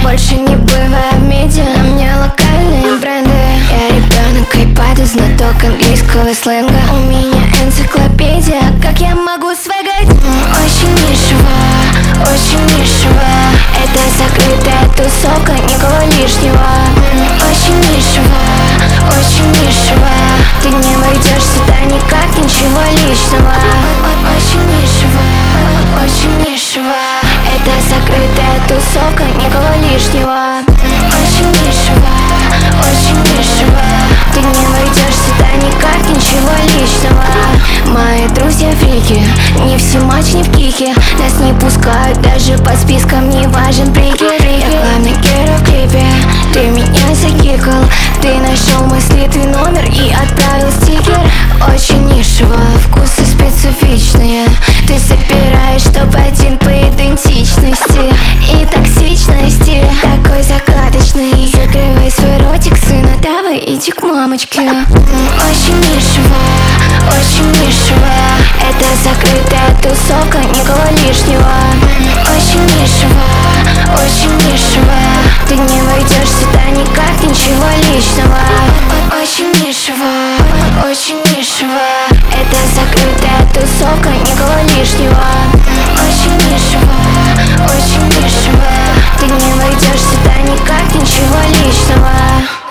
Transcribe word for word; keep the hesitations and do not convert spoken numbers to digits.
Больше не бываю в медиа, на мне локальные бренды. Я ребенок айпада, знаток английского сленга. У меня энциклопедия, как я могу свагать? Очень нишево, очень нишево. Это закрытая тусовка, никого лишнего. Очень нишево, очень нишево. Ты не войдешь сюда никак, ничего личного. Очень нишево, очень нишево. Это закрытая тусовка, никого лишнего. Очень нишево, очень нишево. Ты не войдешь сюда никак, ничего личного. Мои друзья фрики, не в симач, не в кихе. Нас не пускают даже по спискам, не важен прикид. Я главный герой в клипе, ты меня закикал. Ты нашел мой слитый номер и отправил стикер. Очень нишево, вкусы специфичные. Ты собираешь топ-один по идентичности и токсичности. Такой загадочный. Закрывай свой ротик, сына, давай иди к мамочке. Очень нишево, очень нишево. Это закрытая тусовка, никого лишнего. Очень нишево, очень нишево. Ты не войдешь сюда никак, ничего личного. Очень нишево, очень нишево. Это закрытая тусовка, никого лишнего. Очень нишево, очень нишево. Ты не войдешь сюда никак, ничего личного.